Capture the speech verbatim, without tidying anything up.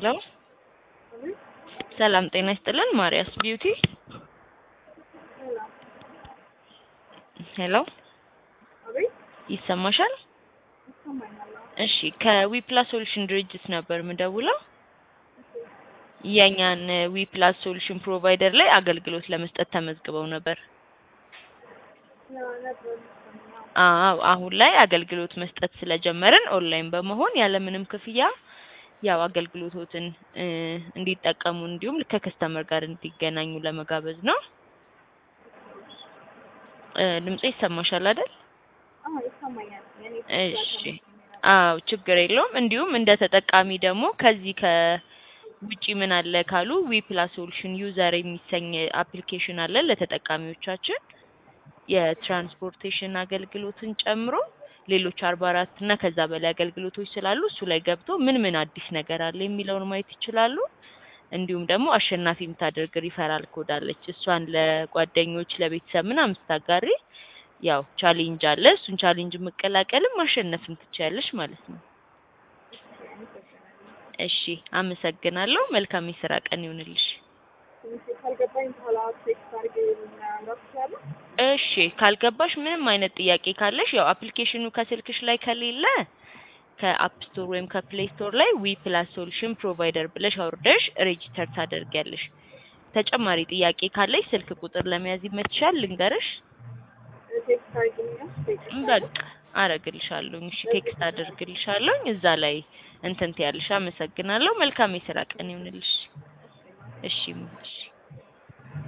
ሄሎ ሰላም ጤና ይስጥልን ማሪያስ ቢዩቲ ሄሎ አቤት ይሰማሻል? ይሰማኛል። እሺ ከዊፕላስ ሶሉሽን ድርጅት ነበር ምደውለው የኛን ዊፕላስ ሶሉሽን ፕሮቫይደር ላይ አገልግሎት ለመስጠት ተመዝግበው ነበር። አዎ አሁን ላይ አገልግሎት መስጠት ስለጀመርን ኦንላይን በመሆን ያለምንም ክፍያ ያው አገልግሎቶትን እንዲጠቀሙ እንዲሁም ከከስተመር ጋር እንዲገናኙ ለመጋበዝ ነው። ድምጼ ይሰማሻል አይደል? አዎ ይሰማኛል። የኔ እሺ አዎ ችግር የለውም። እንዲሁም እንደ ተጠቃሚ ደግሞ ከዚህ ከውጪ ምን አለ ካሉ ዊፕላስ ሶሉሽን ዩዘር የሚሰኝ አፕሊኬሽን አለ ለተጠቃሚዎቻችን የትራንስፖርቴሽን አገልግሎትን ጨምሮ ሌሎች አርባ አራት እና ከዛ በላይ አገልግሎቶች ስላሉ እሱ ላይ ገብቶ ምን ምን አዲስ ነገር አለ የሚለውን ማየት ይችላሉ። እንዲሁም ደግሞ አሸናፊ የምታደርግ ሪፈራል ኮድ አለች። እሷን ለጓደኞች ለቤተሰብ ምናምን ስታጋሪ ያው ቻሌንጅ አለ። እሱን ቻሌንጅ መቀላቀልም ማሸነፍም ትችያለሽ ማለት ነው። እሺ አመሰግናለሁ። መልካም የስራ ቀን ይሁንልሽ። ካልገባኝ በኋላ ቴክስት አድርጌ ምናምን እሺ ካልገባሽ ምንም አይነት ጥያቄ ካለሽ ያው አፕሊኬሽኑ ከስልክሽ ላይ ከሌለ ከአፕ ስቶር ወይም ከፕሌይ ስቶር ላይ ዊፕላስ ሶሉሽን ፕሮቫይደር ብለሽ አውርደሽ ሬጂስተር ታደርጊያለሽ። ተጨማሪ ጥያቄ ካለሽ ስልክ ቁጥር ለመያዝ ይመችሻል ልንገርሽ? ቴክስት አድርጌልኝ በቃ አረግልሻለሁ። እሺ ቴክስት አደርግልሻለሁ እዛ ላይ እንትን ትያለሽ። አመሰግናለሁ። መልካም የስራ ቀን ይሁንልሽ። እሺ እሺ